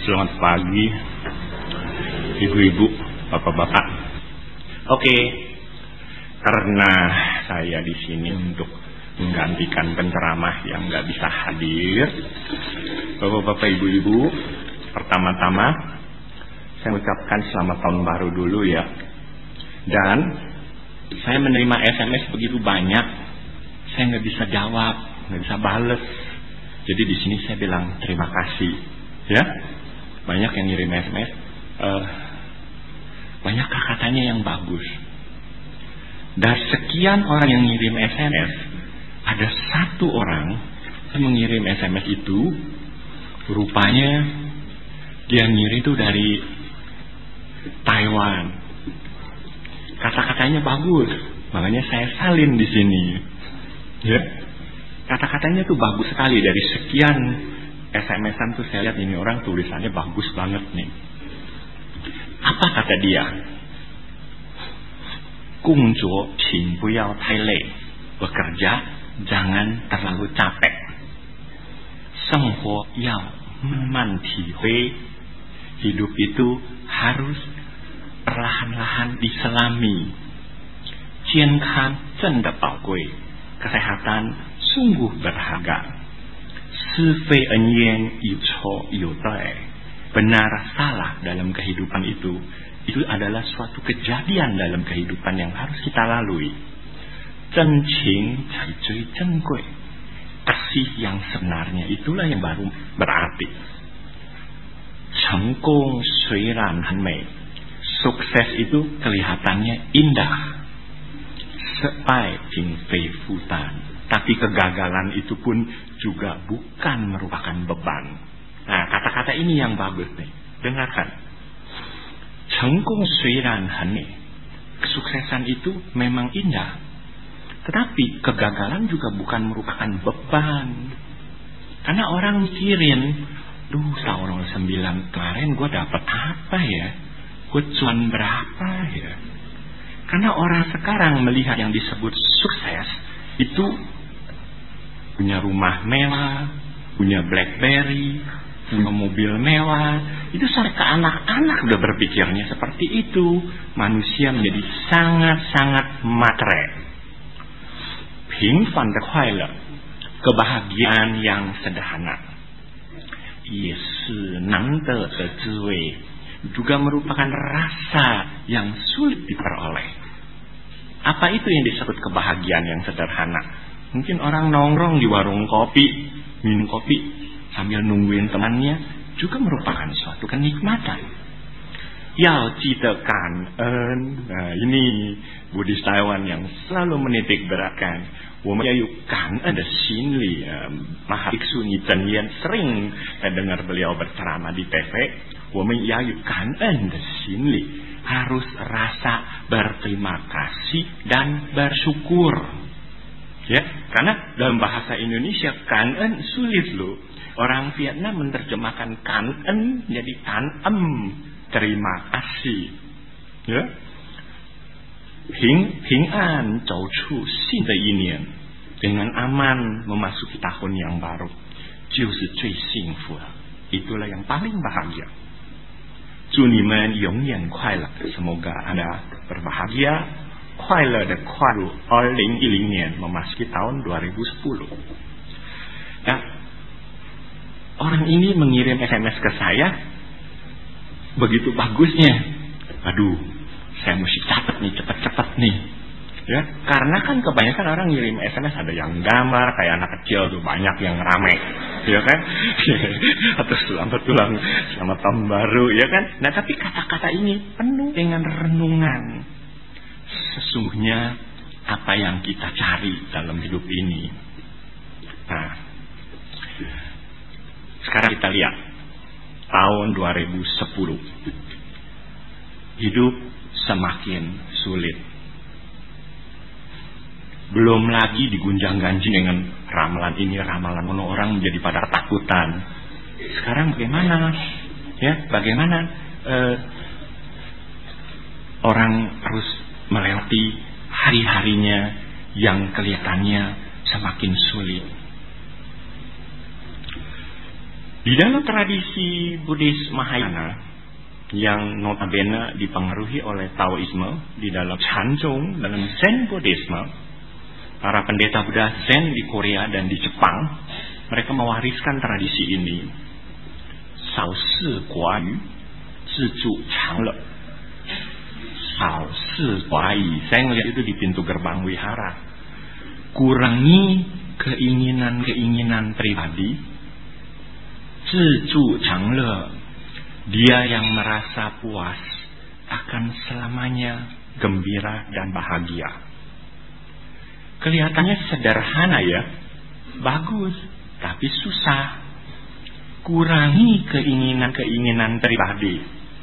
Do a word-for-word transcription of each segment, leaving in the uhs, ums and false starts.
Selamat pagi, ibu-ibu, bapak-bapak. Oke, karena saya di sini untuk menggantikan penceramah yang nggak bisa hadir, bapak-bapak, ibu-ibu, pertama-tama saya ucapkan selamat tahun baru dulu ya. Dan saya menerima S M S begitu banyak, saya nggak bisa jawab, nggak bisa bales. Jadi di sini saya bilang terima kasih, ya. Banyak yang ngirim S M S, uh, banyak katanya yang bagus. Dari sekian orang yang ngirim S M S, ada satu orang yang mengirim S M S itu, rupanya dia ngirim itu dari Taiwan. Kata-katanya bagus, makanya saya salin di sini. Ya, kata-katanya tuh bagus sekali. Dari sekian S M S-an tuh saya lihat ini orang tulisannya bagus banget nih. Apa kata dia? Gongzuo qing bu yao tai lei. Bekerja jangan terlalu capek. Senghuo yao man ti hui. Hidup itu harus perlahan-lahan diselami. Jiankang zenda baogui. Kesehatan sungguh berharga. Sifei enyen yu chou yu dai. Benar salah dalam kehidupan itu, itu adalah suatu kejadian dalam kehidupan yang harus kita lalui. Zhenqing cai zui zhenggui. Kasih yang sebenarnya itulah yang baru berarti. Chenggong sui ran han mei. Sukses itu kelihatannya indah. Sepai jing fei futan. Tapi kegagalan itu pun juga bukan merupakan beban. Nah, kata-kata ini yang bagus nih. Dengarkan. Chenggong sui ran han mei. Kesuksesan itu memang indah. Tetapi kegagalan juga bukan merupakan beban. Karena orang mikirin, duh tahun sembilan kemarin gue dapat apa ya? Gue cuan berapa ya? Karena orang sekarang melihat yang disebut sukses itu punya rumah mewah, punya BlackBerry, punya mobil mewah. Itu sampai ke anak-anak udah berpikirnya seperti itu. Manusia menjadi sangat-sangat matre. Pingfan de kuaile, kebahagiaan yang sederhana. Ye shi nang de de zhiwei, juga merupakan rasa yang sulit diperoleh. Apa itu yang disebut kebahagiaan yang sederhana? Mungkin orang nongkrong di warung kopi, minum kopi sambil nungguin temannya, juga merupakan suatu kenikmatan. Yao jide kan en. Nah, ini Buddhis Taiwan yang selalu menitik beratkan. Women yayu kan en de xin li. Mahabiksu Ni Zhen Yan sering saya dengar beliau berceramah di T V. Women yayu kan en de xin li. Harus rasa berterima kasih dan bersyukur. Ya, karena dalam bahasa Indonesia kanen sulit loh. Orang Vietnam menerjemahkan kanen jadi kanem, terima kasih. Ya. Ping ping an zhou chu xin de yinian. Dengan aman memasuki tahun yang baru. Jiushi zui xingfu. Itulah yang paling bahagia.祝你们永远快乐. Semoga Anda berbahagia. 快乐的快入 二零一零年 memasuki tahun dua ribu sepuluh. Nah, orang ini mengirim S M S ke saya begitu bagusnya. Aduh, saya mesti catat nih, cepat-cepat nih. Ya, karena kan kebanyakan orang ngirim S M S ada yang gambar kayak anak kecil tuh, banyak yang rame, ya kan? Atau selamat ulang, selamat tahun baru, ya kan? Nah, tapi kata-kata ini penuh dengan renungan. Sesungguhnya apa yang kita cari dalam hidup ini. Nah, sekarang kita lihat tahun dua ribu sepuluh. Hidup semakin sulit. Belum lagi digunjang-ganjing dengan ramalan ini, ramalan ono, orang menjadi pada takutan. Sekarang bagaimana? Ya, bagaimana eh, orang harus melewati hari-harinya yang kelihatannya semakin sulit. Di dalam tradisi Buddhis Mahayana yang notabene dipengaruhi oleh Taoisme, di dalam Chan-Zong, dalam Zen Buddhisme, para pendeta Buddha Zen di Korea dan di Jepang, mereka mewariskan tradisi ini. Sao shi gua yu, zhi zhu chang le. Sao shi gua yu, saya melihat itu di pintu gerbang wihara. Kurangi keinginan-keinginan pribadi. Zhi zhu chang le, dia yang merasa puas akan selamanya gembira dan bahagia. Kelihatannya sederhana ya, bagus, tapi susah. Kurangi keinginan-keinginan pribadi.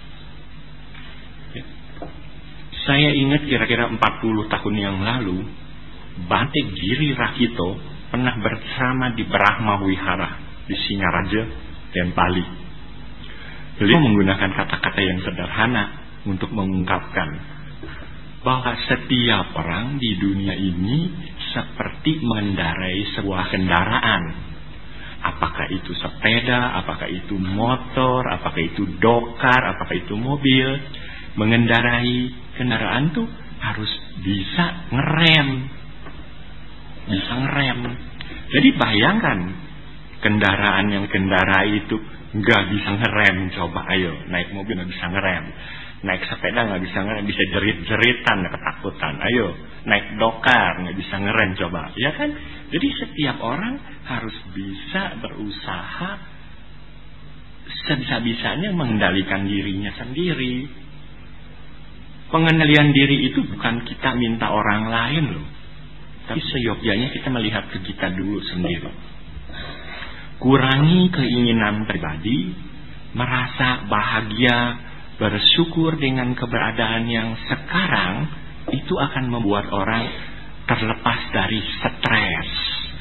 Saya ingat kira-kira empat puluh tahun yang lalu, Bante Giri Rakito pernah bersama di Brahma Wihara di Singaraja dan Bali. Beliau menggunakan kata-kata yang sederhana untuk mengungkapkan bahwa setiap orang di dunia ini seperti mengendarai sebuah kendaraan. Apakah itu sepeda, apakah itu motor, apakah itu dokar, apakah itu mobil. Mengendarai kendaraan tuh harus bisa ngerem. Bisa ngerem. Jadi bayangkan, kendaraan yang kendarai itu nggak bisa ngerem. Coba ayo, naik mobil nggak bisa ngerem. Naik sepeda nggak bisa ngerem, bisa jerit-jeritan, ketakutan. Ayo, naik dokar nggak bisa ngerem, coba, ya kan? Jadi setiap orang harus bisa berusaha sebisa-bisanya mengendalikan dirinya sendiri. Pengendalian diri itu bukan kita minta orang lain loh, tapi seyogyanya kita melihat ke kita dulu sendiri. Kurangi keinginan pribadi, merasa bahagia, bersyukur dengan keberadaan yang sekarang, itu akan membuat orang terlepas dari stres.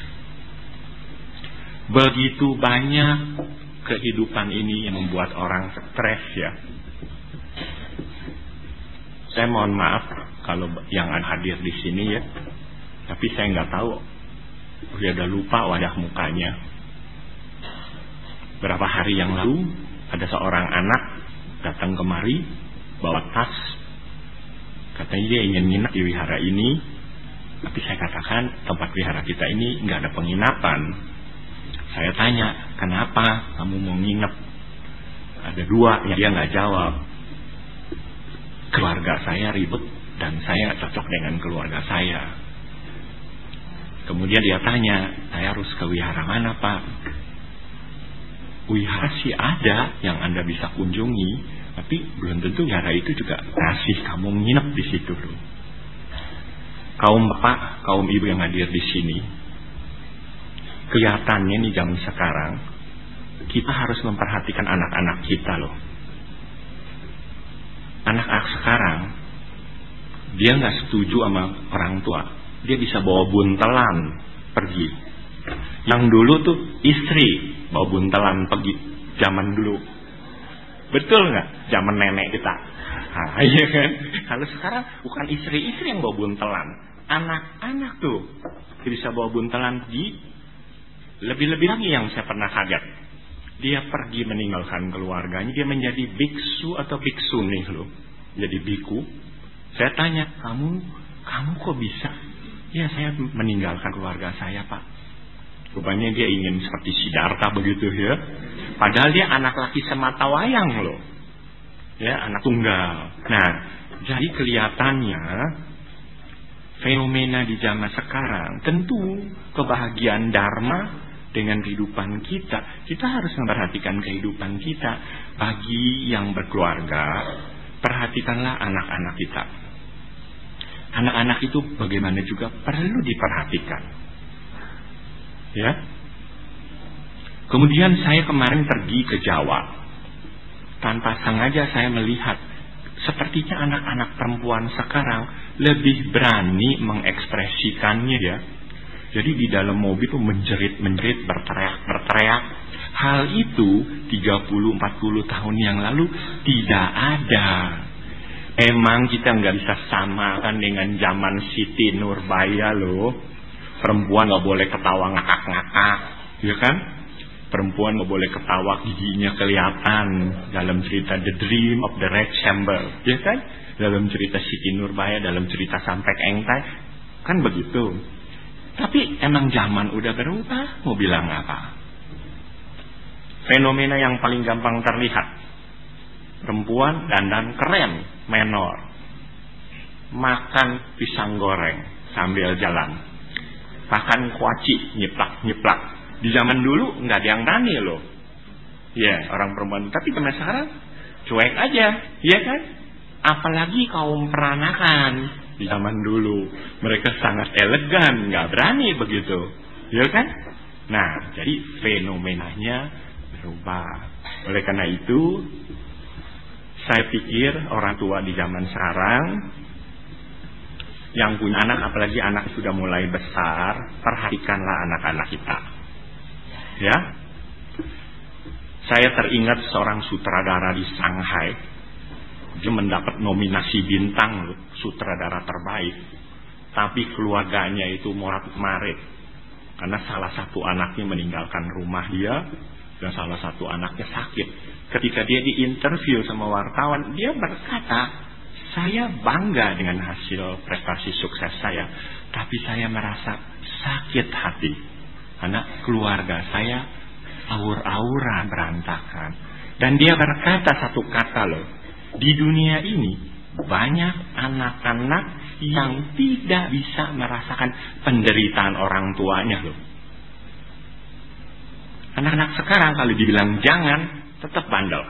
Begitu banyak kehidupan ini yang membuat orang stres ya. Saya mohon maaf kalau yang hadir di sini ya, tapi saya nggak tahu, saya udah lupa wajah mukanya. Berapa hari yang lalu ada seorang anak datang kemari bawa tas, katanya dia ingin nginep di wihara ini. Tapi saya katakan tempat wihara kita ini nggak ada penginapan. Saya tanya, kenapa kamu mau nginep? Ada dua yang dia nggak jawab. Keluarga saya ribet dan saya cocok dengan keluarga saya. Kemudian dia tanya, saya harus ke wihara mana Pak? Wihara sih ada yang Anda bisa kunjungi, tapi belum tentu wihara itu juga kasih kamu nginep di situ loh. Kaum bapak, kaum ibu yang hadir di sini, kelihatannya nih zaman sekarang kita harus memperhatikan anak-anak kita loh. Anak-anak sekarang dia nggak setuju sama orang tua, dia bisa bawa buntelan pergi. Yang dulu tuh istri bawa buntelan pergi zaman dulu, betul nggak? Zaman nenek kita. Nah, iya kan? Kalau sekarang bukan istri-istri yang bawa buntelan, anak-anak tuh bisa bawa buntelan pergi. Lebih-lebih lagi yang saya pernah kaget, dia pergi meninggalkan keluarganya, dia menjadi biksu atau biksunih loh, jadi biku. Saya tanya, kamu kamu kok bisa? Ya saya meninggalkan keluarga saya Pak. Rupanya dia ingin seperti Siddhartha begitu ya. Padahal dia anak laki semata wayang loh, ya, anak tunggal. Nah, jadi kelihatannya fenomena di zaman sekarang, tentu kebahagiaan dharma dengan kehidupan kita, kita harus memperhatikan kehidupan kita. Bagi yang berkeluarga, perhatikanlah anak-anak kita. Anak-anak itu bagaimana juga perlu diperhatikan, ya. Kemudian saya kemarin pergi ke Jawa, tanpa sengaja saya melihat sepertinya anak-anak perempuan sekarang lebih berani mengekspresikannya ya. Jadi di dalam mobil itu menjerit-menjerit, berteriak-berteriak. Hal itu tiga puluh empat puluh tahun yang lalu tidak ada. Emang kita nggak bisa samakan dengan zaman Siti Nurbaya loh. Perempuan nggak boleh ketawa ngakak-ngakak, ya kan? Perempuan nggak boleh ketawa, giginya kelihatan dalam cerita The Dream of the Red Chamber, ya kan? Dalam cerita Siti Nurbaya, dalam cerita Sampek Engtai, kan begitu. Tapi emang zaman udah berubah, mau bilang apa? Fenomena yang paling gampang terlihat, perempuan dandan keren, menor, makan pisang goreng sambil jalan, makan kuaci nyeplak-nyeplak. Di zaman dulu nggak ada yang berani loh, ya yeah, orang perempuan. Tapi zaman sekarang cuek aja, ya kan? Apalagi kaum peranakan di zaman dulu, mereka sangat elegan, nggak berani begitu, ya kan? Nah, jadi fenomenanya berubah. Oleh karena itu, saya pikir orang tua di zaman sekarang yang punya anak, apalagi anak sudah mulai besar, perhatikanlah anak-anak kita. Ya, saya teringat seorang sutradara di Shanghai, dia mendapat nominasi bintang sutradara terbaik, tapi keluarganya itu morat-marit karena salah satu anaknya meninggalkan rumah dia dan salah satu anaknya sakit. Ketika dia diinterview sama wartawan, dia berkata, saya bangga dengan hasil prestasi sukses saya, tapi saya merasa sakit hati karena keluarga saya aur-aura berantakan. Dan dia berkata satu kata loh, di dunia ini banyak anak-anak yang tidak bisa merasakan penderitaan orang tuanya loh. Anak-anak sekarang kalau dibilang jangan, tetap bandel.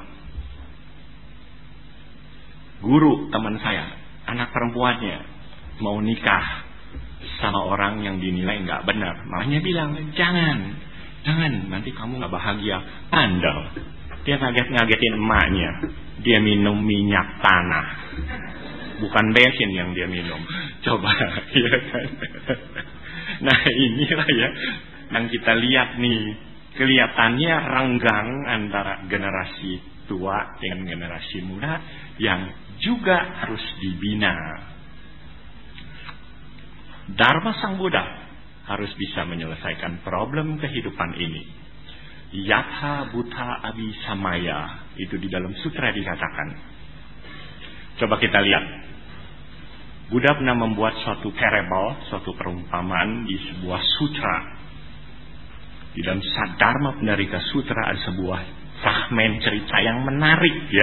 Guru teman saya, anak perempuannya mau nikah sama orang yang dinilai nggak benar, makanya bilang jangan, jangan, nanti kamu nggak bahagia. Bandel. Dia ngaget-ngagetin emaknya. Dia minum minyak tanah, bukan bensin yang dia minum. Coba, ya kan? Nah inilah ya yang kita lihat nih, kelihatannya renggang antara generasi tua dengan generasi muda yang juga harus dibina. Dharma Sang Buddha harus bisa menyelesaikan problem kehidupan ini. Yatha Buddha Abi Samaya, itu di dalam sutra dikatakan. Coba kita lihat. Buddha pernah membuat suatu parable, suatu perumpamaan di sebuah sutra. Di dalam Dharma Pundarika Sutra ada sebuah fragmen cerita yang menarik ya.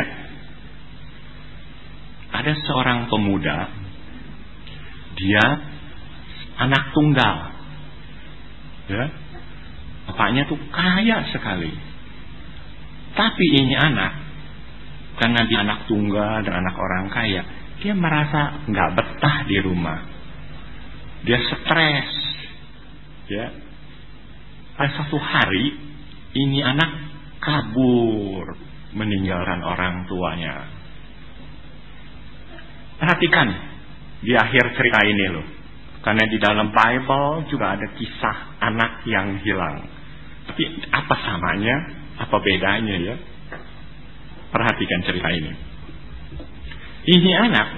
Ada seorang pemuda, dia anak tunggal, ya, bapaknya tuh kaya sekali. Tapi ini anak, karena dia anak tunggal dan anak orang kaya, dia merasa nggak betah di rumah. Dia stres, ya. Pada satu hari, ini anak kabur meninggalkan orang tuanya. Perhatikan di akhir cerita ini loh. Karena di dalam Bible juga ada kisah anak yang hilang. Tapi apa samanya? Apa bedanya ya? Perhatikan cerita ini. Ini anak,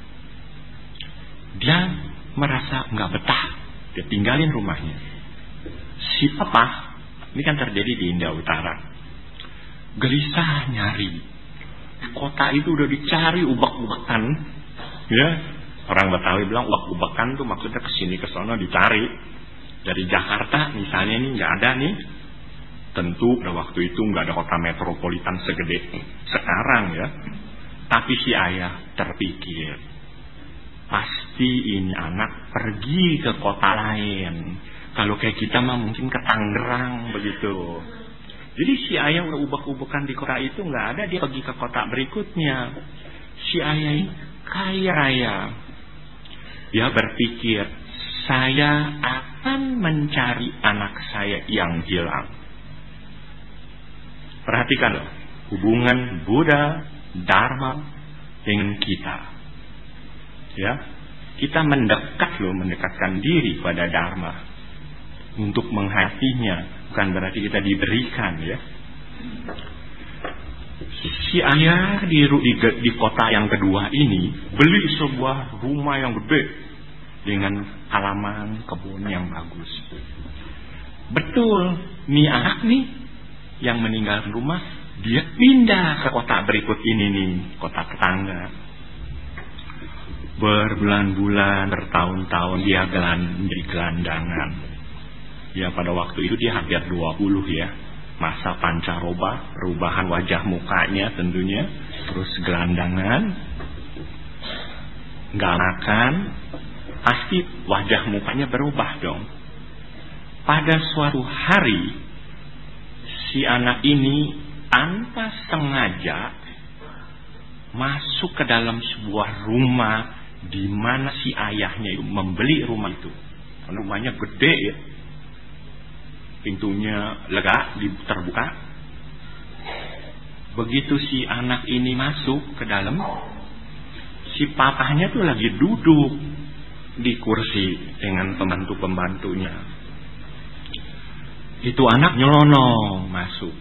dia merasa nggak betah. Dia tinggalin rumahnya. Si papa, ini kan terjadi di India Utara, gelisah nyari. Kota itu udah dicari ubak-ubakan, ya. Orang Betawi bilang ubak-ubakan tuh maksudnya kesini kesana dicari. Dari Jakarta misalnya ini nggak ada nih. Tentu pada waktu itu nggak ada kota metropolitan segede sekarang ya. Tapi si ayah terpikir, pasti ini anak pergi ke kota lain. Kalau kayak kita mah mungkin ke Tangerang begitu. Jadi si ayah udah ubak-ubakan di kota itu nggak ada, dia pergi ke kota berikutnya. Si ayah ini kaya raya. Dia berpikir, saya akan mencari anak saya yang hilang. Perhatikan loh, hubungan Buddha, Dharma dengan kita. Ya, kita mendekat loh, mendekatkan diri pada Dharma untuk menghayatinya, bukan berarti kita diberikan ya. Si ayah di, di, di kota yang kedua ini beli sebuah rumah yang gede dengan halaman kebun yang bagus. Betul, nih anak nih yang meninggalkan rumah, dia pindah ke kota berikut ini nih, kota tetangga. Berbulan-bulan, bertahun-tahun dia gelan, menjadi gelandangan. Ya pada waktu itu dia hampir dua puluh ya. Masa pancaroba, perubahan wajah mukanya tentunya. Terus gelandangan, gak makan, pasti wajah mukanya berubah dong. Pada suatu hari, si anak ini tanpa sengaja masuk ke dalam sebuah rumah di mana si ayahnya itu membeli rumah itu. Rumahnya gede ya, pintunya lega, terbuka. Begitu si anak ini masuk ke dalam, si papahnya tuh lagi duduk di kursi dengan pembantu-pembantunya. Itu anak nyelonong masuk.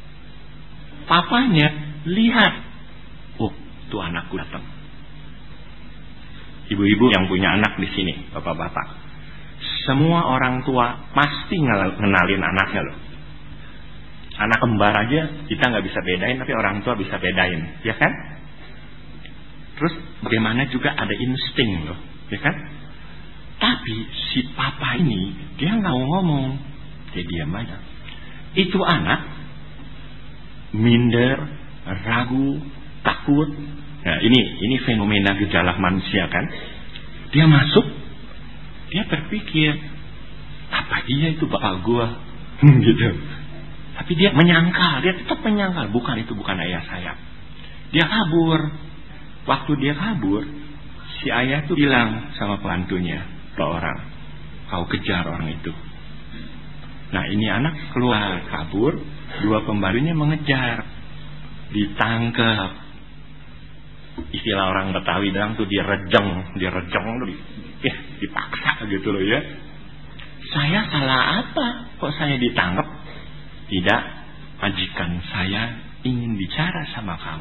Papanya lihat, oh, tuh anakku datang. Ibu-ibu yang punya anak di sini, bapak-bapak, semua orang tua pasti ngenalin anaknya loh. Anak kembar aja kita nggak bisa bedain, tapi orang tua bisa bedain, ya kan? Terus bagaimana juga ada insting loh, ya kan? Tapi si papa ini dia nggak mau ngomong, dia diam aja. Itu anak minder, ragu, takut. Nah ini ini fenomena gejala manusia kan. Dia masuk, dia berpikir, apa dia itu bapak gua? Gitu. Tapi dia menyangkal, dia tetap menyangkal, bukan itu bukan ayah saya. Dia kabur. Waktu dia kabur, si ayah itu bilang sama pembantunya, ke orang, kau kejar orang itu. Nah ini anak keluar kabur, dua pembantunya mengejar, ditangkap. Istilah orang Betawi bilang tuh direjeng, direjeng tuh, ya, dipaksa gitu loh ya. Saya salah apa? Kok saya ditangkap? Tidak, majikan saya ingin bicara sama kamu.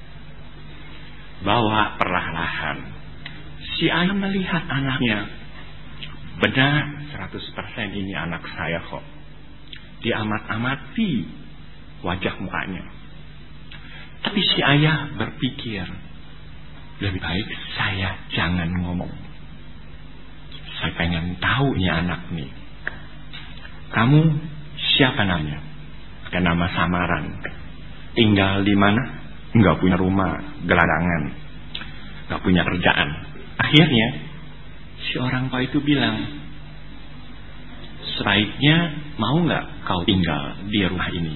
Bawa perlahan-lahan. Si ayah melihat anaknya. Benar, seratus persen ini anak saya kok. Dia amat-amati wajah mukanya. Tapi si ayah berpikir, lebih baik saya jangan ngomong. Saya pengen tahu nih anak nih. Kamu siapa namanya? Pakai nama samaran. Tinggal di mana? Enggak punya rumah, gelandangan. Enggak punya kerjaan. Akhirnya si orang tua itu bilang, sebaiknya mau enggak kau tinggal di rumah ini?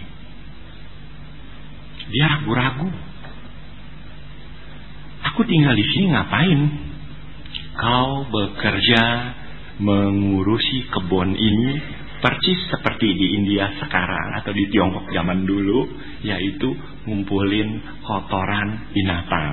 Dia ragu-ragu. Aku tinggal di sini ngapain? Kau bekerja mengurusi kebun ini persis seperti di India sekarang atau di Tiongkok zaman dulu, yaitu ngumpulin kotoran binatang.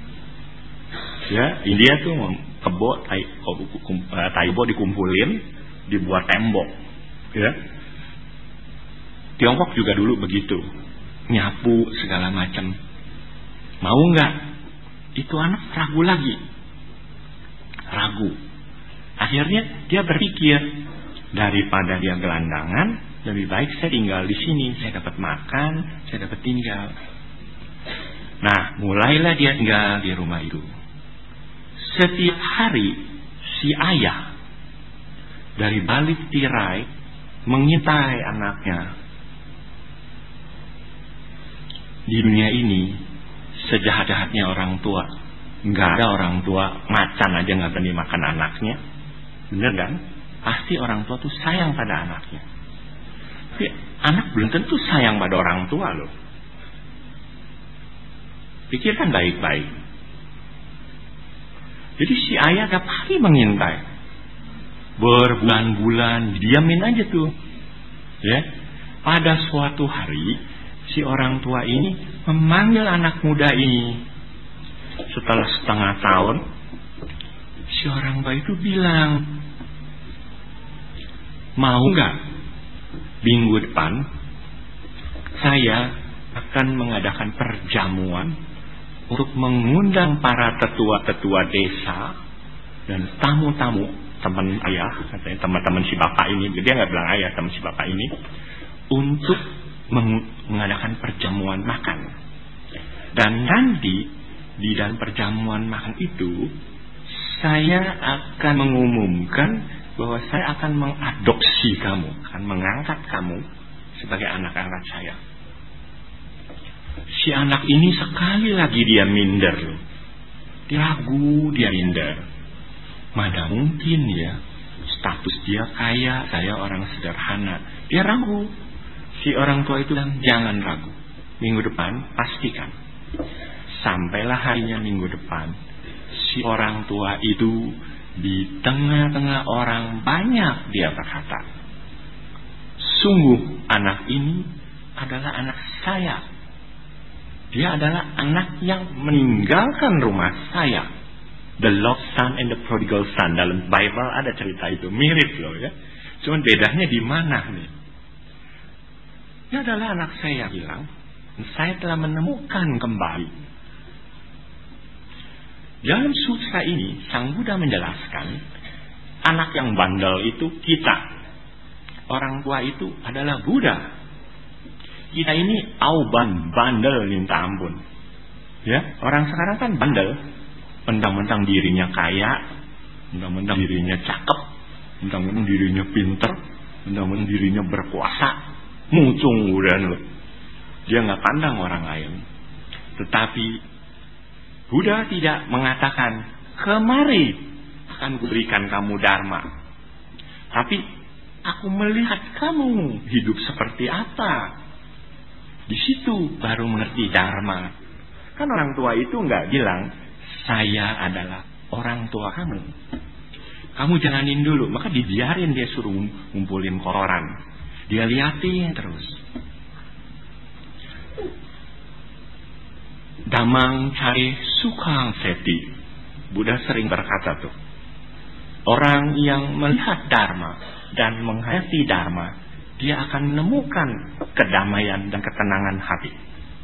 Ya, India tuh kebo, tai, taibo dikumpulin, dibuat tembok. Ya, Tiongkok juga dulu begitu, nyapu segala macam. Mau nggak? Itu anak ragu lagi, ragu. Akhirnya dia berpikir, daripada dia gelandangan, lebih baik saya tinggal di sini. Saya dapat makan, saya dapat tinggal. Nah, mulailah dia tinggal di rumah itu. Setiap hari si ayah dari balik tirai mengintai anaknya. Di dunia ini sejahat-jahatnya orang tua, nggak ada orang tua macan aja nggak berani makan anaknya, bener kan? Pasti orang tua tuh sayang pada anaknya. Tapi anak belum tentu sayang pada orang tua loh. Pikirkan baik-baik. Jadi si ayah tiap hari mengintai, berbulan-bulan diamin aja tuh, ya. Pada suatu hari si orang tua ini memanggil anak muda ini. Setelah setengah tahun, si orang tua itu bilang, mau nggak minggu depan saya akan mengadakan perjamuan untuk mengundang para tetua-tetua desa dan tamu-tamu teman ayah, katanya teman-teman si bapak ini. Dia nggak bilang ayah, teman si bapak ini, untuk mengadakan perjamuan makan. Dan nanti di dalam perjamuan makan itu saya akan mengumumkan bahwa saya akan mengadopsi kamu, akan mengangkat kamu sebagai anak-anak saya. Si anak ini sekali lagi dia minder. Dia ragu, dia minder. Mana mungkin ya, status dia kaya, saya orang sederhana. Dia ragu. Si orang tua itu bilang, jangan ragu. Minggu depan pastikan. Sampailah harinya minggu depan, si orang tua itu di tengah-tengah orang banyak dia berkata, sungguh anak ini adalah anak saya. Dia adalah anak yang meninggalkan rumah saya. The lost son and the prodigal son. Dalam Bible ada cerita itu, mirip loh ya. Cuman bedanya di mana nih? Dia adalah anak saya, bilang, saya telah menemukan kembali. Dalam sutra ini, Sang Buddha menjelaskan, anak yang bandel itu kita. Orang tua itu adalah Buddha. Kita ini auban, bandel minta ampun. Ya, orang sekarang kan bandel. Mentang-mentang dirinya kaya, mentang-mentang dirinya cakep, mentang-mentang dirinya pinter, mentang-mentang dirinya berkuasa, muncung udah loh. Dia nggak pandang orang lain. Tetapi Buddha tidak mengatakan, kemari akan kuberikan kamu dharma. Tapi aku melihat kamu hidup seperti apa. Di situ baru mengerti dharma. Kan orang tua itu nggak bilang, saya adalah orang tua kamu. Kamu jalanin dulu. Maka dibiarin dia suruh ngumpulin koran. Dia liatin terus. Damang cari sukang seti. Buddha sering berkata tuh, orang yang melihat dharma dan menghayati dharma, dia akan menemukan kedamaian dan ketenangan hati.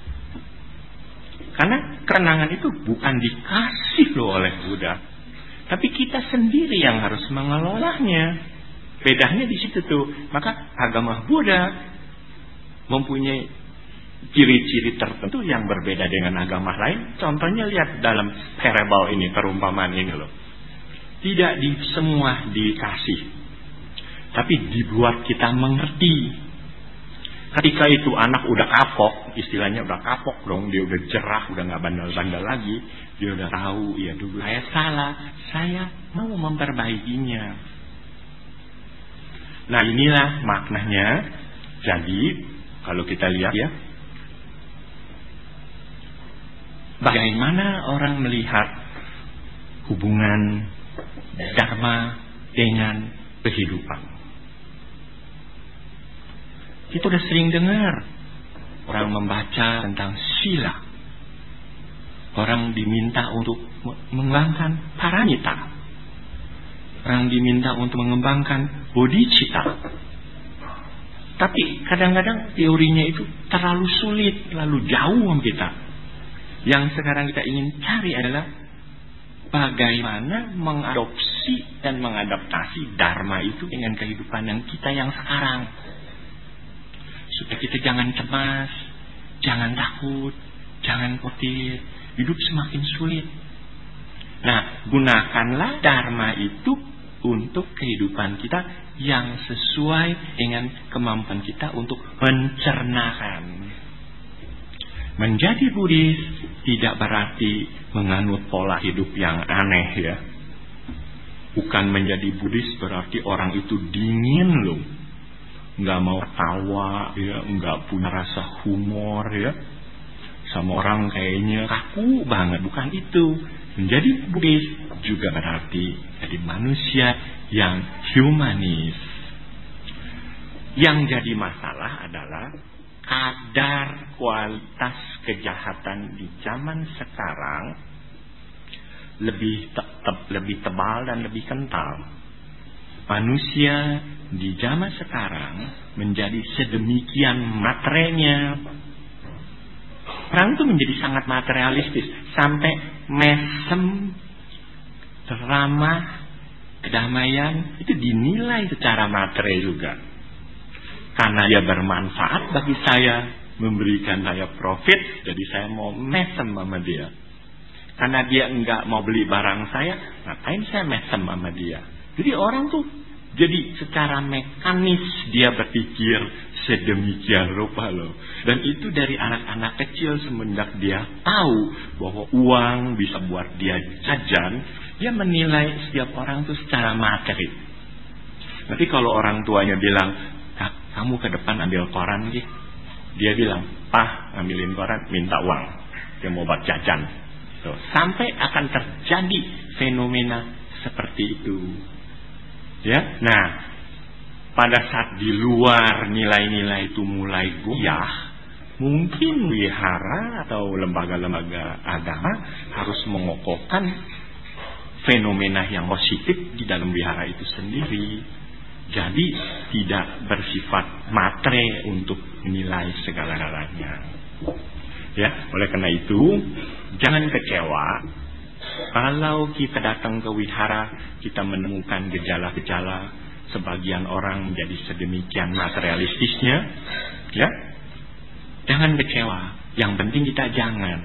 Karena ketenangan itu bukan dikasih loh oleh Buddha, tapi kita sendiri yang harus mengelolanya. Bedanya di situ tuh. Maka agama Buddha mempunyai ciri-ciri tertentu yang berbeda dengan agama lain. Contohnya lihat dalam parable ini, perumpamaan ini loh. Tidak di semua dikasih, tapi dibuat kita mengerti. Ketika itu anak udah kapok, istilahnya udah kapok dong, dia udah jerah, udah gak bandel-bandel lagi. Dia udah tahu, ya dulu saya salah, saya mau memperbaikinya. Nah inilah maknanya. Jadi kalau kita lihat ya, bagaimana orang melihat hubungan dharma dengan kehidupan. Kita udah sering dengar orang membaca tentang sila. Orang diminta untuk mengembangkan paramita. Orang diminta untuk mengembangkan bodhicitta. Tapi kadang-kadang teorinya itu terlalu sulit, terlalu jauh sama kita. Yang sekarang kita ingin cari adalah bagaimana mengadopsi dan mengadaptasi dharma itu dengan kehidupan yang kita yang sekarang. Supaya kita jangan cemas, jangan takut, jangan khawatir, hidup semakin sulit. Nah, gunakanlah dharma itu untuk kehidupan kita yang sesuai dengan kemampuan kita untuk mencernakan. Menjadi Buddhis tidak berarti menganut pola hidup yang aneh ya. Bukan menjadi Buddhis berarti orang itu dingin loh. Nggak mau tawa ya, nggak punya rasa humor ya, sama orang kayaknya kaku banget. Bukan itu. Menjadi Buddhis juga berarti jadi manusia yang humanis. Yang jadi masalah adalah kadar kualitas kejahatan di zaman sekarang lebih tetap lebih tebal dan lebih kental. Manusia di zaman sekarang menjadi sedemikian materainya. Orang itu menjadi sangat materialistis. Sampai mesem, ramah, kedamaian itu dinilai secara materi juga. karena dia bermanfaat bagi saya, memberikan saya profit, jadi saya mau mesem sama dia. Karena dia enggak mau beli barang saya, ngapain saya mesem sama dia? Jadi orang tuh jadi secara mekanis dia berpikir sedemikian rupa loh. Dan itu dari anak-anak kecil semenjak dia tahu bahwa uang bisa buat dia jajan, dia menilai setiap orang tuh secara materi. Nanti kalau orang tuanya bilang, kamu ke depan ambil koran gitu, dia bilang, "Pah, ambilin koran, minta uang." Dia mau buat jajan. Tuh, sampai akan terjadi fenomena seperti itu. Ya, nah, pada saat di luar nilai-nilai itu mulai goyah, mungkin wihara atau lembaga-lembaga agama harus mengokohkan fenomena yang positif di dalam wihara itu sendiri. Jadi tidak bersifat matre untuk menilai segala-galanya. Ya, oleh karena itu jangan kecewa kalau kita datang ke wihara, kita menemukan gejala-gejala sebagian orang menjadi sedemikian materialistisnya. Ya, jangan kecewa. Yang penting kita jangan.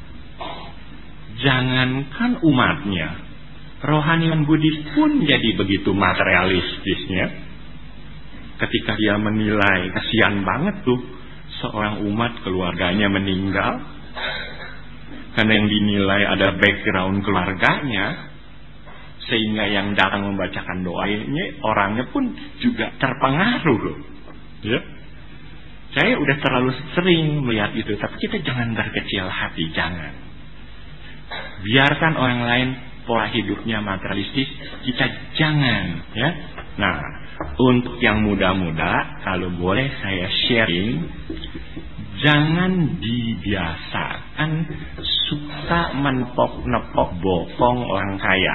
Jangankan umatnya, rohaniwan Buddhis pun jadi begitu materialistisnya. Ketika dia menilai, kasihan banget tuh seorang umat keluarganya meninggal, karena yang dinilai ada background keluarganya, sehingga yang datang membacakan doanya orangnya pun juga terpengaruh loh. Ya, saya udah terlalu sering melihat itu, tapi kita jangan berkecil hati, jangan. Biarkan orang lain pola hidupnya materialistis, kita jangan, ya. Nah, untuk yang muda-muda, kalau boleh saya sharing, jangan dibiasakan suka menepok-nepok bokong orang kaya.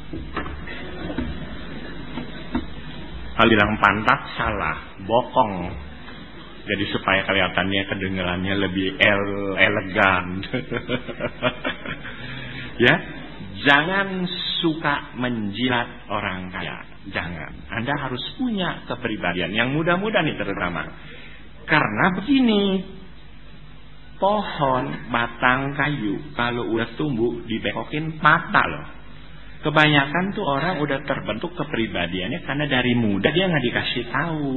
Kalau bilang pantat salah, bokong. Jadi supaya kelihatannya kedengarannya lebih el- elegan. Ya, jangan suka menjilat orang kaya. Jangan. Anda harus punya kepribadian yang muda-muda nih terutama. Karena begini, pohon batang kayu kalau udah tumbuh dibekokin patah loh. Kebanyakan tuh orang udah terbentuk kepribadiannya karena dari muda dia nggak dikasih tahu.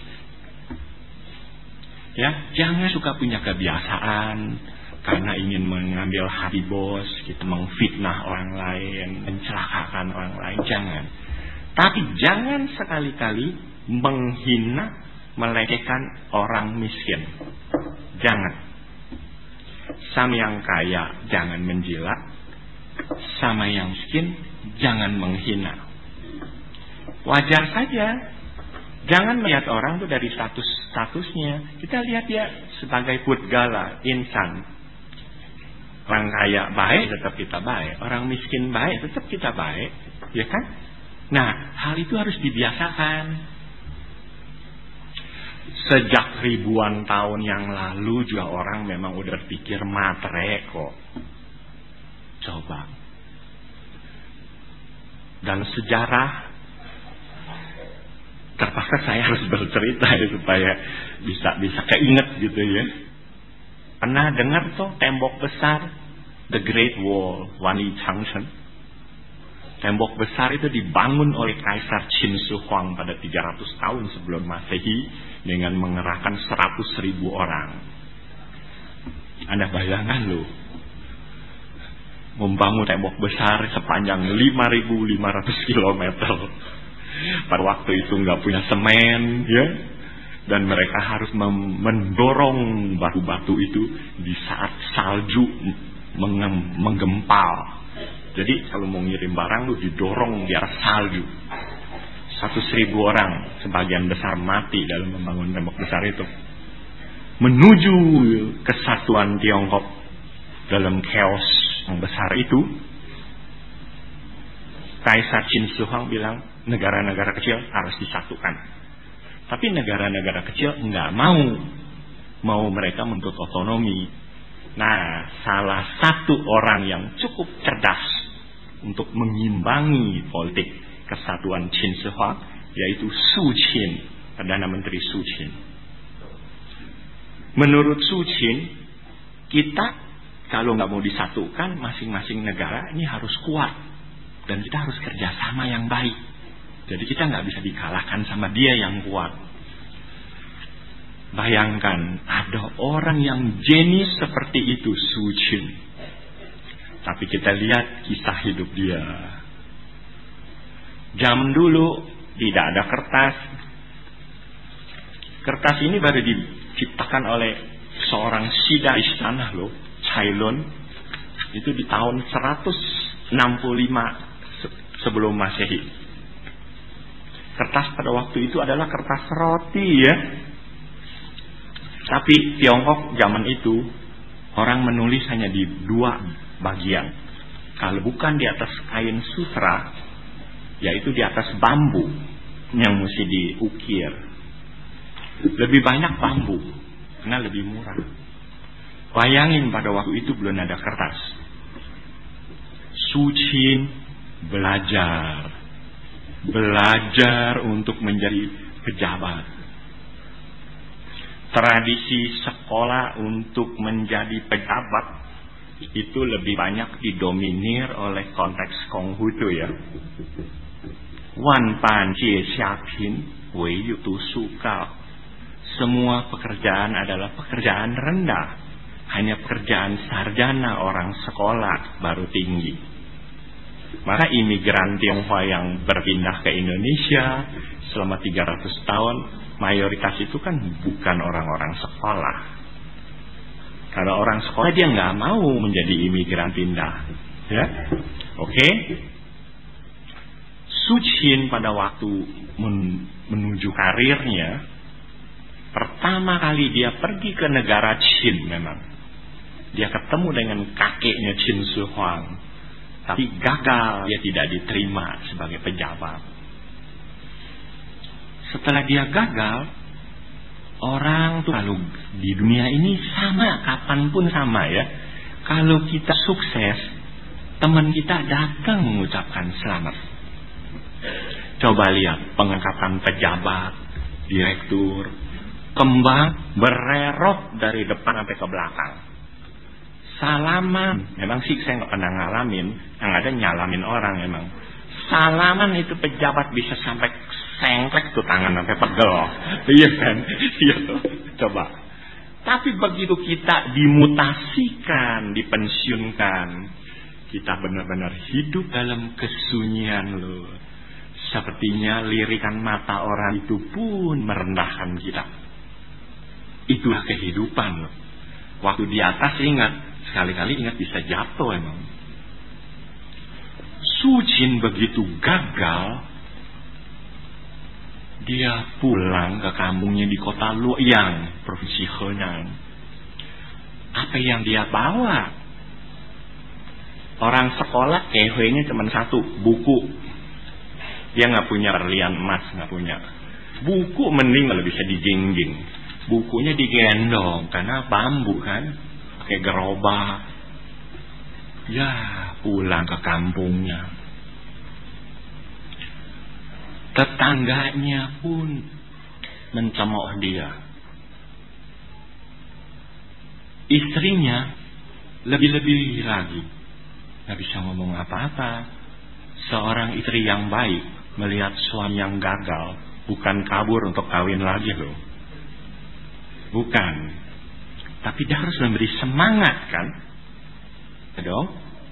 Ya, jangan suka punya kebiasaan karena ingin mengambil hati bos, gitu, mengfitnah orang lain, mencelakakan orang lain, jangan. Tapi jangan sekali-kali menghina, melecehkan orang miskin. Jangan. Sama yang kaya jangan menjilat, sama yang miskin jangan menghina. Wajar saja. Jangan melihat orang tuh dari status-statusnya. Kita lihat dia sebagai pudgala, insan. Orang kaya baik, tetap kita baik. Orang miskin baik, tetap kita baik. Ya kan? Nah, hal itu harus dibiasakan. Sejak ribuan tahun yang lalu juga orang memang udah berpikir matre kok. Coba. Dalam sejarah, terpaksa saya harus bercerita ya, supaya bisa bisa keinget gitu ya. Pernah dengar tuh tembok besar, The Great Wall, Wanli Changchun? Tembok besar itu dibangun oleh Kaisar Qin Shi Huang pada tiga ratus tahun sebelum Masehi dengan mengerahkan seratus ribu orang. Anda bayangkan loh, membangun tembok besar sepanjang lima ribu lima ratus kilometer. Pada waktu itu nggak punya semen, ya, dan mereka harus mendorong batu-batu itu di saat salju menggempal. Jadi kalau mau ngirim barang lu didorong di atas salju. Satu seribu orang, sebagian besar mati dalam membangun tembok besar itu. Menuju kesatuan Tiongkok dalam chaos yang besar itu, Kaisar Qin Shi Huang bilang negara-negara kecil harus disatukan. Tapi negara-negara kecil nggak mau, mau mereka menuntut otonomi. Nah, salah satu orang yang cukup cerdas untuk mengimbangi politik kesatuan Qin Shi Huang yaitu Su Qin. Perdana Menteri Su Chin. Menurut Su Chin, kita kalau nggak mau disatukan, masing-masing negara ini harus kuat. Dan kita harus kerjasama yang baik. Jadi kita nggak bisa dikalahkan sama dia yang kuat. Bayangkan, ada orang yang jenius seperti itu, Su Chin. Tapi kita lihat kisah hidup dia. Zaman dulu tidak ada kertas. Kertas ini baru diciptakan oleh seorang Sida istana loh, Cailun. Itu di tahun seratus enam puluh lima sebelum Masehi. Kertas pada waktu itu adalah kertas roti ya. Tapi Tiongkok zaman itu orang menulis hanya di dua bagian. Kalau bukan di atas kain sutra, yaitu di atas bambu yang mesti diukir. Lebih banyak bambu karena lebih murah. Bayangin pada waktu itu belum ada kertas. Su Chin belajar, belajar untuk menjadi pejabat. Tradisi sekolah untuk menjadi pejabat itu lebih banyak didominir oleh konteks Konghucu ya. Wan pan jie xia pin, wei yu tu su gao. Semua pekerjaan adalah pekerjaan rendah. Hanya pekerjaan sarjana orang sekolah baru tinggi. Maka imigran Tionghoa yang berpindah ke Indonesia selama tiga ratus tahun, mayoritas itu kan bukan orang-orang sekolah. Karena orang sekolah dia nggak mau menjadi imigran pindah, ya. Oke. Okay? Su Chin pada waktu men menuju karirnya, pertama kali dia pergi ke negara Qin memang. Dia ketemu dengan kakeknya Qin Shi Huang, tapi gagal, dia tidak diterima sebagai pejabat. Setelah dia gagal, orang tuh kalau di dunia ini sama, kapanpun sama ya. Kalau kita sukses, teman kita datang mengucapkan selamat. Coba lihat pengangkatan pejabat, direktur, kembang bererok dari depan sampai ke belakang. Salaman, memang sih saya nggak pernah ngalamin, yang ada nyalamin orang memang. Salaman itu pejabat bisa sampai sengklek tuh tangan sampai pegel. Iya kan? Iya tuh. Coba. Tapi begitu kita dimutasikan, dipensiunkan, kita benar-benar hidup dalam kesunyian loh. Sepertinya lirikan mata orang itu pun merendahkan kita. Itulah kehidupan loh. Waktu di atas ingat, sekali-kali ingat bisa jatuh emang. Su Chin begitu gagal, dia pulang ke kampungnya di kota Luoyang, provinsi Henan. Apa yang dia bawa? Orang sekolah kehwenya cuma satu, buku. Dia nggak punya berlian emas, nggak punya. Buku mending kalau bisa dijingjing. Bukunya digendong karena bambu kan, pakai gerobak. Ya, pulang ke kampungnya. Tetangganya pun mencemooh dia. Istrinya lebih-lebih lagi, nggak bisa ngomong apa-apa. Seorang istri yang baik melihat suami yang gagal, bukan kabur untuk kawin lagi loh. Bukan. Tapi dia harus memberi semangat kan? Dong.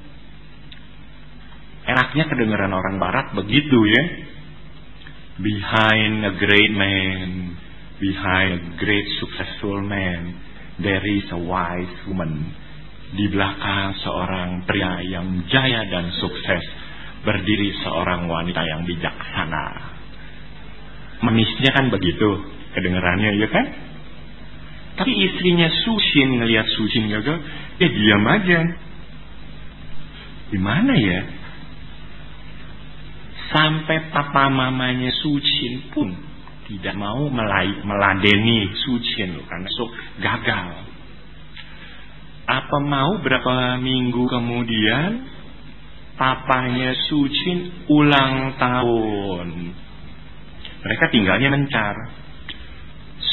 Enaknya kedengaran orang barat begitu ya. Behind a great man, behind a great successful man, there is a wise woman. Di belakang seorang pria yang jaya dan sukses, berdiri seorang wanita yang bijaksana. Manisnya kan begitu kedengarannya ya kan? Tapi istrinya Su Chin ngelihat Su Chin gagal, ya diam aja. Gimana ya? Sampai papa mamanya Su Chin pun tidak mau melai, meladeni Su Chin loh, karena so gagal. Apa mau berapa minggu kemudian papanya Su Chin ulang tahun. Mereka tinggalnya mencar.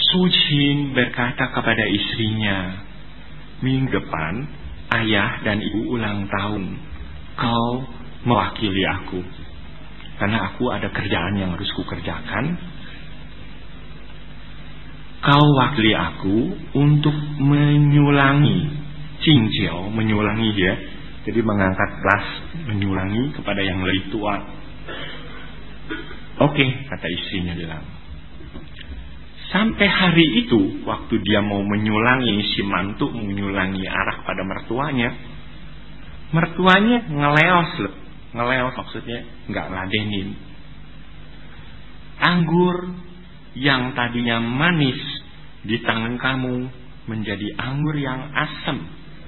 Su Chin berkata kepada istrinya, minggu depan ayah dan ibu ulang tahun. Kau mewakili aku, karena aku ada kerjaan yang harus kukerjakan. Kau wakili aku untuk menyulangi, cingjau, menyulangi ya. Jadi mengangkat gelas, menyulangi kepada yang lebih tua. Oke, kata istrinya bilang. Sampai hari itu, waktu dia mau menyulangi, si mantu menyulangi arah pada mertuanya, mertuanya ngeleos loh. Ngeleos maksudnya nggak ngeladenin. Anggur yang tadinya manis di tangan kamu menjadi anggur yang asam.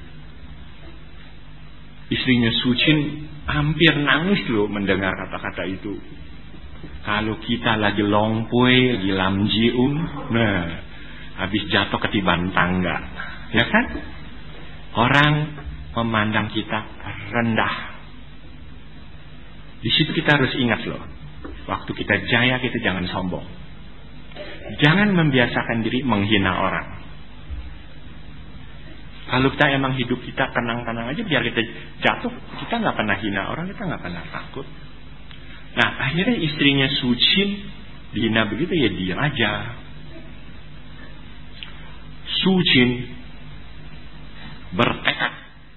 Istrinya Su Chin hampir nangis loh mendengar kata-kata itu. Kalau kita lagi longpoy, lagi lamjiun, nah, habis jatuh ketiban tangga, ya kan? Orang memandang kita rendah. Di situ kita harus ingat loh, waktu kita jaya kita jangan sombong. Jangan membiasakan diri menghina orang. Kalau kita emang hidup kita tenang-tenang aja, biar kita jatuh, kita nggak pernah hina orang, kita nggak pernah takut. Nah akhirnya istrinya Su Chin dihina begitu, ya diam aja. Su Chin bertekad.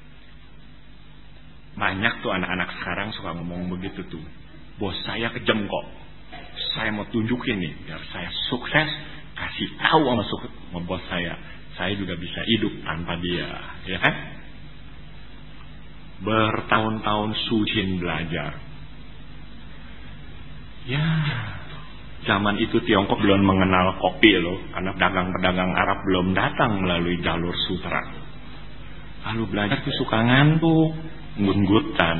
Banyak tuh anak-anak sekarang suka ngomong begitu tuh. Bos saya kejam kok, saya mau tunjukin nih biar saya sukses, kasih tahu sama, sama bos saya, saya juga bisa hidup tanpa dia, ya kan? Bertahun-tahun Su Chin belajar. Ya, zaman itu Tiongkok belum mengenal kopi loh, karena pedagang-pedagang Arab belum datang melalui jalur sutra. Lalu belajar tuh suka ngantuk, ngunggutan,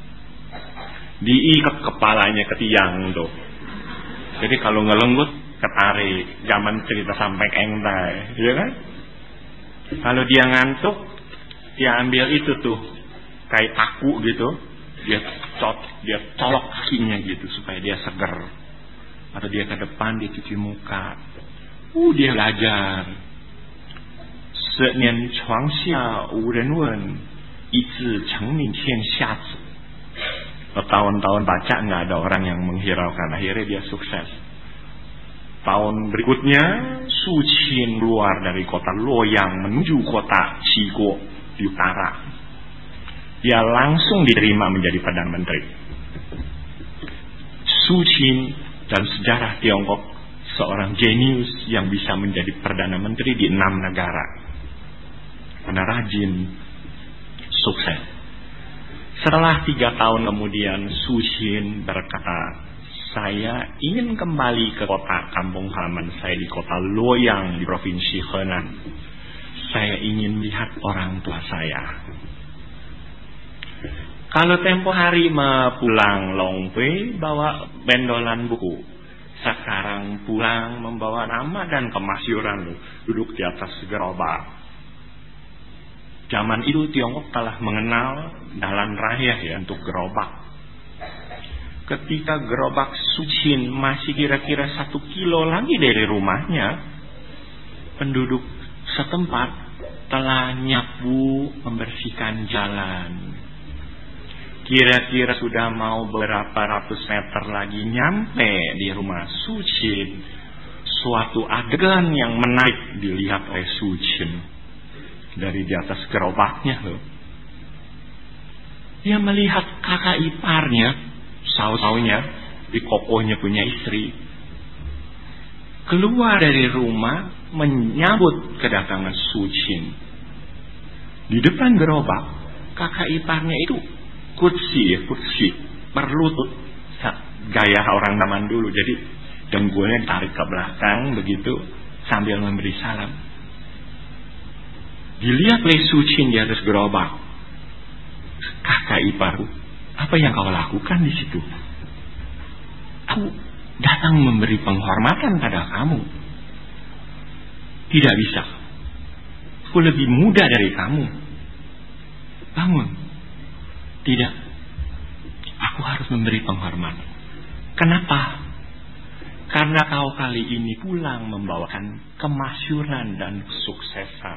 diikat kepalanya ke tiang tuh. Jadi kalau ngelenggut ketarik, zaman cerita sampai engtai, ya kan? Kalau dia ngantuk, dia ambil itu tuh kayak paku gitu, dia cot, dia colok kakinya gitu supaya dia seger. Atau dia ke depan, dia cuci muka. Uh, dia belajar. Senian chuang xia wu ren wen, yi zi cheng min tian xia zi. Bertahun-tahun baca nggak ada orang yang menghiraukan. Akhirnya dia sukses. Tahun berikutnya Su Chin keluar dari kota Luoyang menuju kota Qiguo di utara. Dia langsung diterima menjadi Perdana Menteri. Su Chin dan sejarah Tiongkok seorang jenius yang bisa menjadi Perdana Menteri di enam negara. Karena rajin, sukses. Setelah tiga tahun kemudian Su Chin berkata, saya ingin kembali ke kota kampung halaman saya di kota Luoyang di provinsi Henan. Saya ingin melihat orang tua saya. Kalau tempo hari pulang longpe bawa bendolan buku, sekarang pulang membawa nama dan kemasyuran, duduk di atas gerobak. Zaman itu Tiongkok telah mengenal jalan raya ya untuk gerobak. Ketika gerobak Su Chin masih kira-kira satu kilo lagi dari rumahnya, penduduk setempat telah nyapu membersihkan jalan. Kira-kira sudah mau beberapa ratus meter lagi nyampe di rumah Su Chin, suatu adegan yang menarik dilihat oleh Su Chin dari di atas gerobaknya loh. Dia melihat kakak iparnya, saudaunya, di kokohnya punya istri, keluar dari rumah menyambut kedatangan Su Chin. Di depan gerobak, kakak iparnya itu kursi ya, kursi berlutut, gaya orang zaman dulu. Jadi dengkulnya ditarik ke belakang begitu sambil memberi salam. Dilihat oleh Su Chin di atas gerobak. Kakak iparku, apa yang kau lakukan di situ? Aku datang memberi penghormatan pada kamu. Tidak bisa. Aku lebih muda dari kamu. Bangun. Tidak. Aku harus memberi penghormatan. Kenapa? Karena kau kali ini pulang membawakan kemasyuran dan kesuksesan.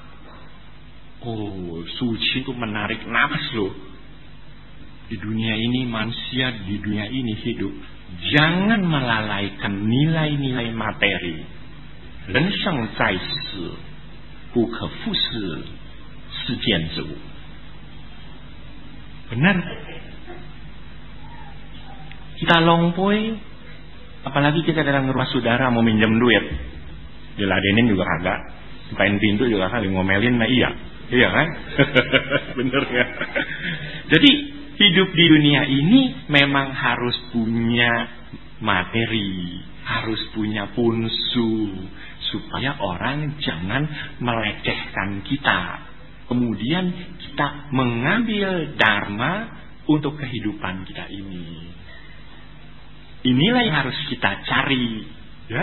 Oh, suci itu menarik nafas loh. Di dunia ini manusia, di dunia ini hidup, jangan melalaikan nilai-nilai materi. 人生在世，不可忽视世间之物。 Benar. Kita longpoi, apalagi kita dalam rumah saudara mau minjem duit, diladenin juga kagak, bukain pintu juga kagak, ngomelin, nah iya, iya kan? Bener ya. Jadi hidup di dunia ini memang harus punya materi, harus punya punsu, supaya orang jangan melecehkan kita. Kemudian kita mengambil dharma untuk kehidupan kita ini. Inilah yang harus kita cari, ya.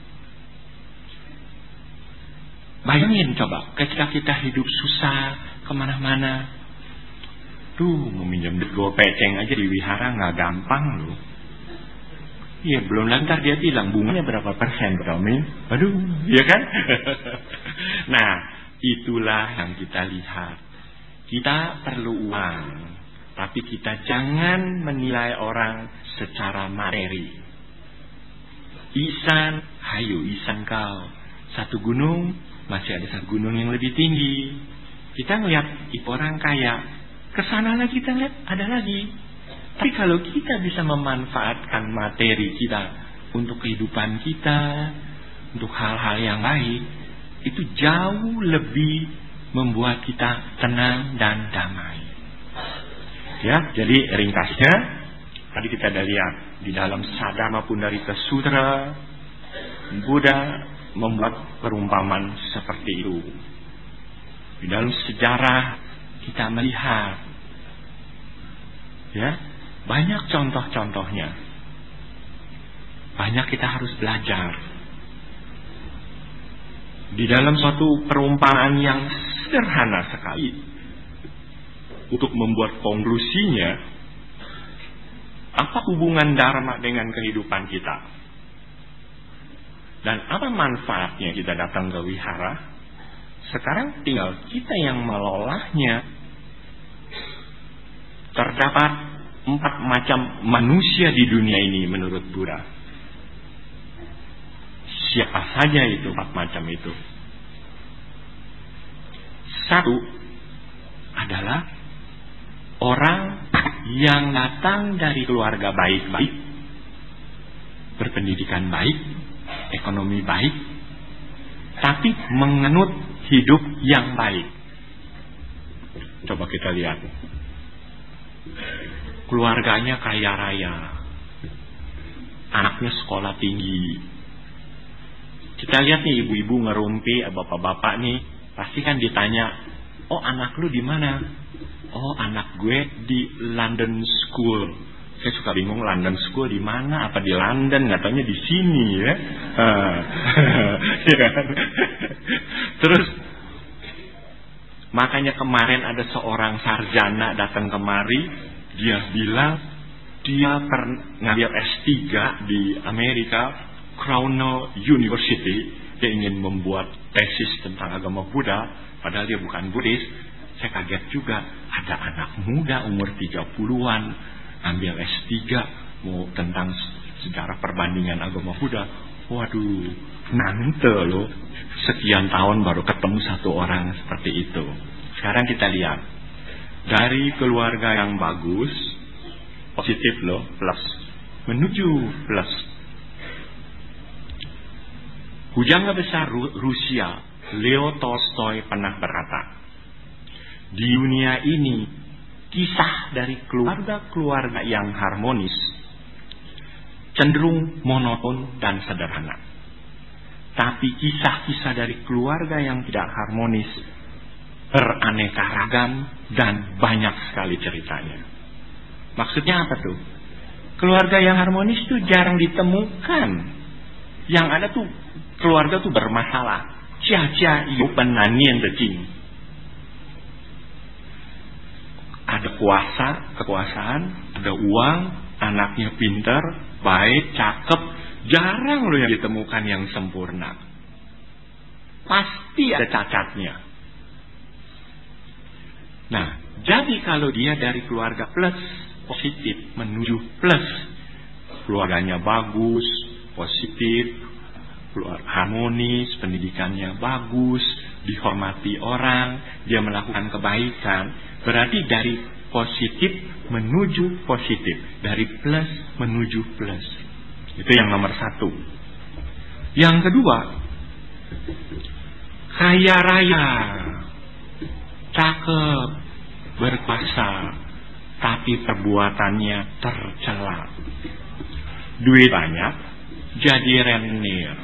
Bayangin coba, ketika kita hidup susah kemana-mana, tuh meminjam duit gopeceng aja di wihara nggak gampang loh. Iya, belum lantar dia bilang bunganya berapa persen, Romi? Aduh, iya kan? Nah, itulah yang kita lihat. Kita perlu uang, tapi kita jangan menilai orang secara materi. Isan, hayo isan kau. Satu gunung, masih ada satu gunung yang lebih tinggi. Kita ngeliat itu orang kaya, kesana lagi kita lihat ada lagi. Tapi kalau kita bisa memanfaatkan materi kita untuk kehidupan kita, untuk hal-hal yang baik, itu jauh lebih membuat kita tenang dan damai. Ya, jadi ringkasnya tadi kita sudah lihat di dalam Sadama Pundarita Sutra, Buddha membuat perumpamaan seperti itu. Di dalam sejarah kita melihat, ya, banyak contoh-contohnya. Banyak kita harus belajar. Di dalam suatu perumpamaan yang sederhana sekali, untuk membuat konklusinya, apa hubungan dharma dengan kehidupan kita? Dan apa manfaatnya kita datang ke wihara? Sekarang tinggal kita yang melolahnya. Terdapat empat macam manusia di dunia ini menurut Buddha. Siapa saja itu empat macam itu? Satu adalah orang yang datang dari keluarga baik-baik, berpendidikan baik, ekonomi baik, tapi menganut hidup yang baik. Coba kita lihat. Keluarganya kaya raya, anaknya sekolah tinggi. Kita lihat nih ibu-ibu ngerumpi, bapak-bapak nih, pasti kan ditanya, oh anak lu di mana? Oh anak gue di London School. Saya suka bingung, London School di mana? Apa di London? Nggak taunya di sini ya. Terus makanya kemarin ada seorang sarjana datang kemari, dia bilang dia pernah ngambil S tiga di Amerika, Cornell University. Dia ingin membuat tesis tentang agama Buddha, padahal dia bukan Buddhis. Saya kaget juga, ada anak muda umur tiga puluhan ambil S tiga mau tentang sejarah perbandingan agama Buddha. Waduh, nante loh, sekian tahun baru ketemu satu orang seperti itu. Sekarang kita lihat, dari keluarga yang bagus, positif loh, plus, menuju plus. Pujangga besar Rusia, Leo Tolstoy pernah berkata, di dunia ini, kisah dari keluarga-keluarga yang harmonis cenderung monoton dan sederhana. Tapi kisah-kisah dari keluarga yang tidak harmonis beraneka ragam dan banyak sekali ceritanya. Maksudnya apa tuh? Keluarga yang harmonis tuh jarang ditemukan. Yang ada tuh keluarga tuh bermasalah. Cia-cia iyo penanian decing. Ada kuasa, kekuasaan, ada uang, anaknya pintar, baik, cakep, jarang loh yang ditemukan yang sempurna. Pasti ada cacatnya. Nah, jadi kalau dia dari keluarga plus, positif, menuju plus, keluarganya bagus, positif, keluarga harmonis, pendidikannya bagus, dihormati orang, dia melakukan kebaikan, berarti dari positif menuju positif, dari plus menuju plus. Itu yang nomor satu. Yang kedua, kaya raya, cakep, berkuasa, tapi perbuatannya tercela. Duit banyak, jadi rentenir,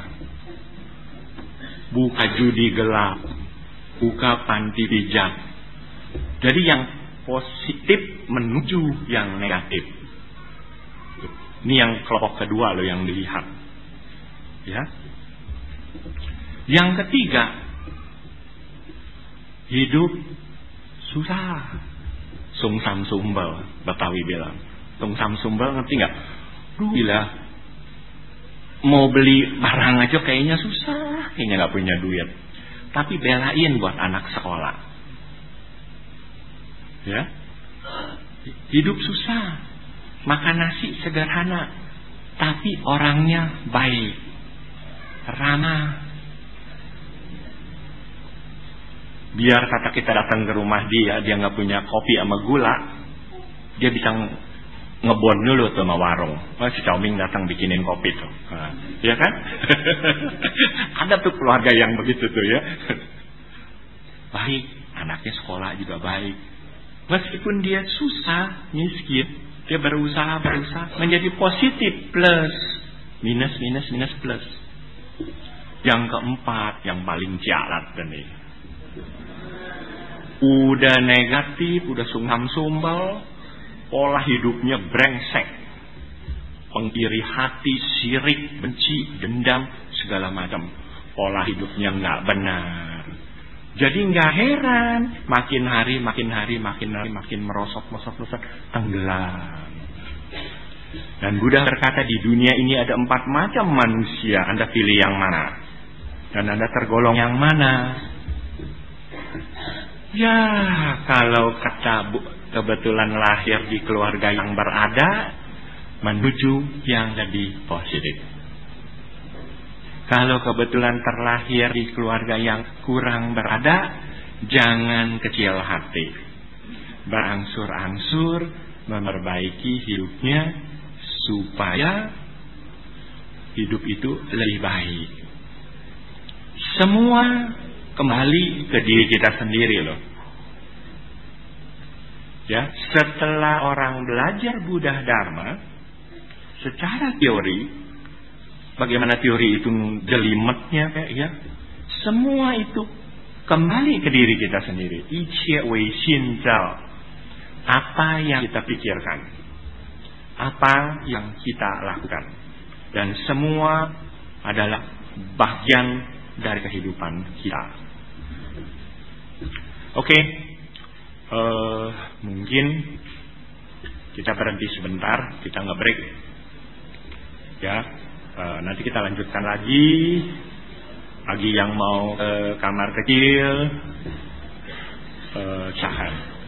buka judi gelap, buka panti pijat. Jadi yang positif menuju yang negatif. Ini yang kelompok kedua loh yang dilihat. Ya. Yang ketiga, hidup susah. Sungsam sumbel, Betawi bilang. Sungsam sumbel, ngerti nggak? Duh, gila. Mau beli barang aja kayaknya susah, kayaknya nggak punya duit. Tapi belain buat anak sekolah. Ya, hidup susah, makan nasi sederhana, tapi orangnya baik, ramah. Biar kata kita datang ke rumah dia, dia nggak punya kopi sama gula, dia bisa ngebon dulu tuh sama warung. Oh, si Caoming datang bikinin kopi tuh, nah, ya kan? Ada tuh keluarga yang begitu tuh ya. Baik, anaknya sekolah juga baik. Meskipun dia susah, miskin, dia berusaha berusaha menjadi positif, plus minus minus minus plus. Yang keempat, yang paling jalat nih. Udah negatif, udah sungam sumbal, pola hidupnya brengsek, pengiri hati, sirik, benci, dendam, segala macam. Pola hidupnya nggak benar. Jadi nggak heran, makin hari, makin hari, makin hari, makin merosot, merosot, merosot, tenggelam. Dan Buddha berkata di dunia ini ada empat macam manusia. Anda pilih yang mana? Dan Anda tergolong yang mana? Ya, kalau kata kebetulan lahir di keluarga yang berada, menuju yang lebih positif. Kalau kebetulan terlahir di keluarga yang kurang berada, jangan kecil hati. Berangsur-angsur memperbaiki hidupnya supaya hidup itu lebih baik. Semua kembali ke diri kita sendiri loh. Ya, setelah orang belajar Buddha Dharma secara teori, bagaimana teori itu jelimetnya kayak ya, semua itu kembali ke diri kita sendiri. Ichie wei xin zhao. Apa yang kita pikirkan, apa yang kita lakukan, dan semua adalah bagian dari kehidupan kita. Oke, okay. uh, mungkin kita berhenti sebentar, kita nge-break, ya. Uh, nanti kita lanjutkan lagi. Bagi yang mau ke kamar kecil, uh, silahkan.